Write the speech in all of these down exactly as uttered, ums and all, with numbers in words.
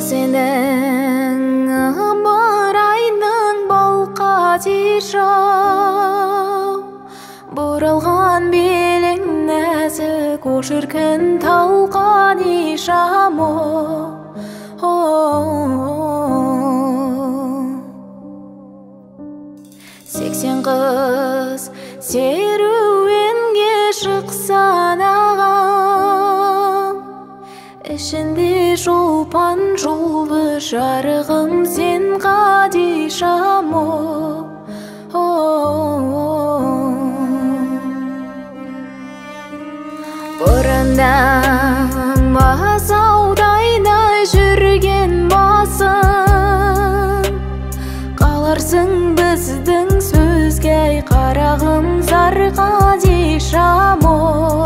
Сенің ымырайның балқа тишау Бұралған белің нәзік о шіркін талқан ишамы Сексен қыз серуенге шықсан ағам Ішінде шолпан жұлбы жарығым сен қадишамы Бұрында мазаудайнай жүрген басым Қаларсың біздің сөзге қарағым зар қадишамы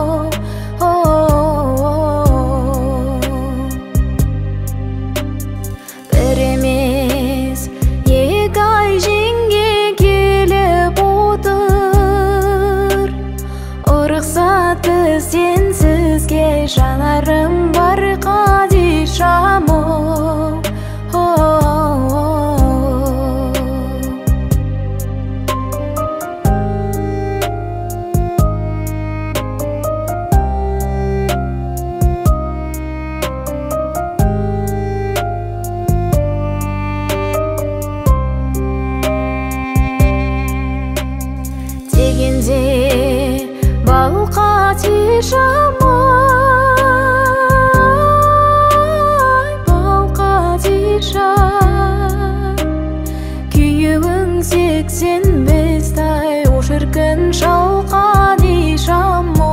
Бір емес екі ай жеңге келіп отыр Ұрықсаты сенсізге жанарым бар қадишамы Дегенде балқа тишамай, балқа тишам Күйеуің сексен бестай о шіркін шалқан ишамы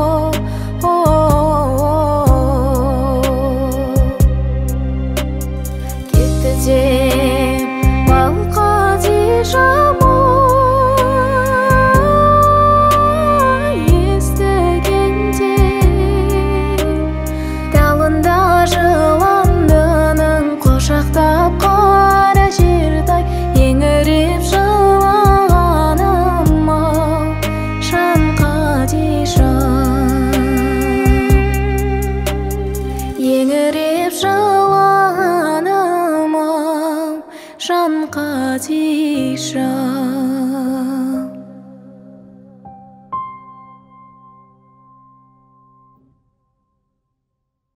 Кетті де балқа тишамай Құшақтап қара жердай еңіреп жылағаным ау жан қадишам еңіреп жылағаным ау жан қадишам